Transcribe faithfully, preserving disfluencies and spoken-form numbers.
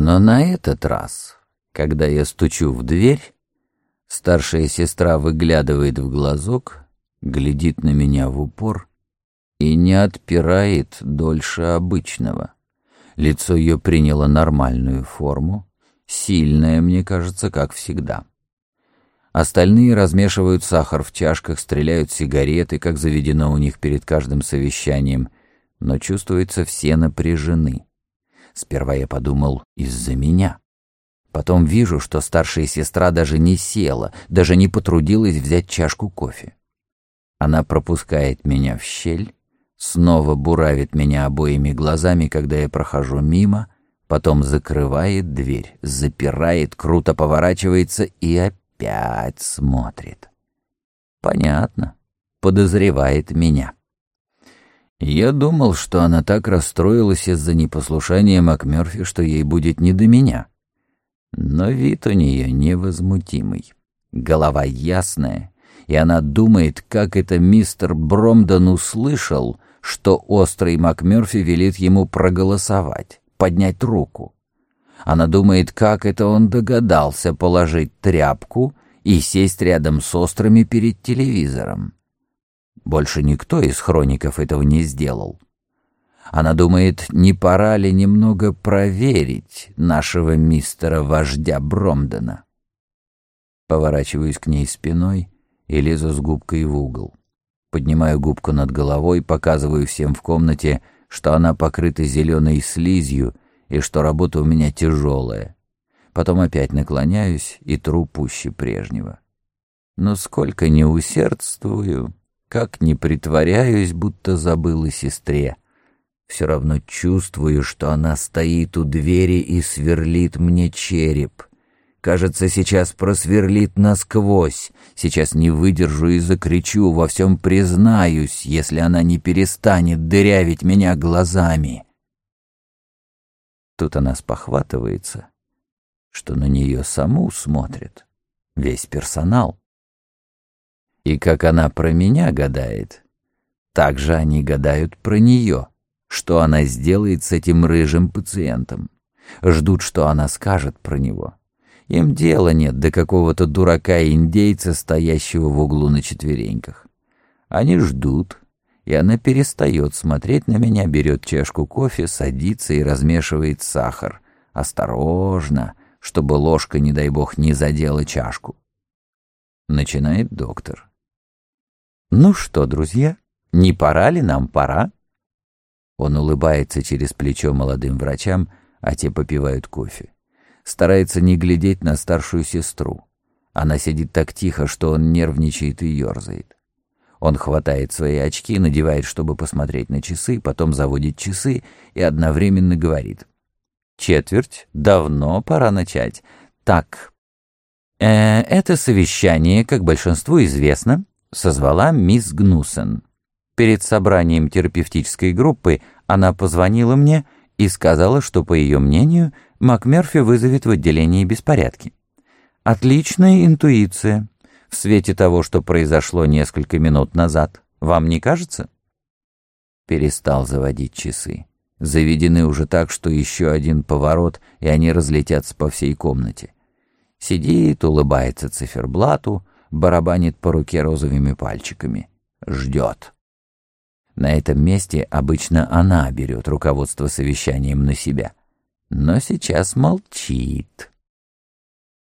Но на этот раз, когда я стучу в дверь, старшая сестра выглядывает в глазок, глядит на меня в упор и не отпирает дольше обычного. Лицо ее приняло нормальную форму, сильное, мне кажется, как всегда. Остальные размешивают сахар в чашках, стреляют сигареты, как заведено у них перед каждым совещанием, но чувствуется, все напряжены. Сперва я подумал, из-за меня. Потом вижу, что старшая сестра даже не села, даже не потрудилась взять чашку кофе. Она пропускает меня в щель, снова буравит меня обоими глазами, когда я прохожу мимо, потом закрывает дверь, запирает, круто поворачивается и опять смотрит. Понятно, подозревает меня. Я думал, что она так расстроилась из-за непослушания МакМёрфи, что ей будет не до меня. Но вид у нее невозмутимый, голова ясная, и она думает, как это мистер Бромден услышал, что острый МакМёрфи велит ему проголосовать, поднять руку. Она думает, как это он догадался положить тряпку и сесть рядом с острыми перед телевизором. Больше никто из хроников этого не сделал. Она думает, не пора ли немного проверить нашего мистера-вождя Бромдена. Поворачиваюсь к ней спиной и лезу с губкой в угол. Поднимаю губку над головой, показываю всем в комнате, что она покрыта зеленой слизью и что работа у меня тяжелая. Потом опять наклоняюсь и тру пуще прежнего. Но сколько не усердствую, как не притворяюсь, будто забыл о сестре, все равно чувствую, что она стоит у двери и сверлит мне череп. Кажется, сейчас просверлит насквозь, сейчас не выдержу и закричу, во всем признаюсь, если она не перестанет дырявить меня глазами. Тут она спохватывается, что на нее саму смотрит весь персонал. И как она про меня гадает, так же они гадают про нее, что она сделает с этим рыжим пациентом. Ждут, что она скажет про него. Им дела нет до какого-то дурака-индейца, стоящего в углу на четвереньках. Они ждут, и она перестает смотреть на меня, берет чашку кофе, садится и размешивает сахар. Осторожно, чтобы ложка, не дай бог, не задела чашку. Начинает доктор. «Ну что, друзья, не пора ли нам пора?» Он улыбается через плечо молодым врачам, а те попивают кофе. Старается не глядеть на старшую сестру. Она сидит так тихо, что он нервничает и ерзает. Он хватает свои очки, надевает, чтобы посмотреть на часы, потом заводит часы и одновременно говорит. «Четверть, давно пора начать. Так, э, это совещание, как большинству известно, созвала мисс Гнусен. Перед собранием терапевтической группы она позвонила мне и сказала, что, по ее мнению, МакМёрфи вызовет в отделении беспорядки. Отличная интуиция в свете того, что произошло несколько минут назад. Вам не кажется?» Перестал заводить часы. Заведены уже так, что еще один поворот, и они разлетятся по всей комнате. Сидит, улыбается циферблату, барабанит по руке розовыми пальчиками. Ждет. На этом месте обычно она берет руководство совещанием на себя. Но сейчас молчит.